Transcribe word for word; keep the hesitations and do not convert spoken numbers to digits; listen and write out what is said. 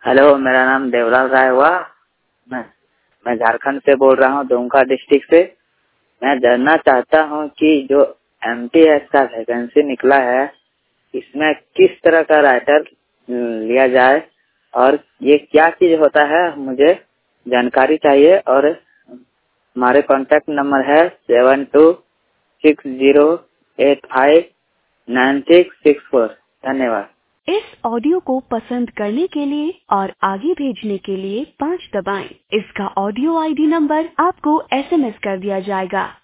Hello, मेरा नाम देवलाल राय हुआ। मैं मैं झारखंड से बोल रहा हूँ, दुमका डिस्ट्रिक्ट से। मैं जानना चाहता हूँ कि जो एमटीएस का वैकेंसी निकला है, इसमें किस तरह का राइटर लिया जाए और ये क्या चीज होता है, मुझे जानकारी चाहिए। और हमारे कॉन्टैक्ट नंबर है seven two six zero eight five nine six six four. धन्यवाद। इस ऑडियो को पसंद करने के लिए और आगे भेजने के लिए पाँच दबाएं। इसका ऑडियो आईडी नंबर आपको एसएमएस कर दिया जाएगा।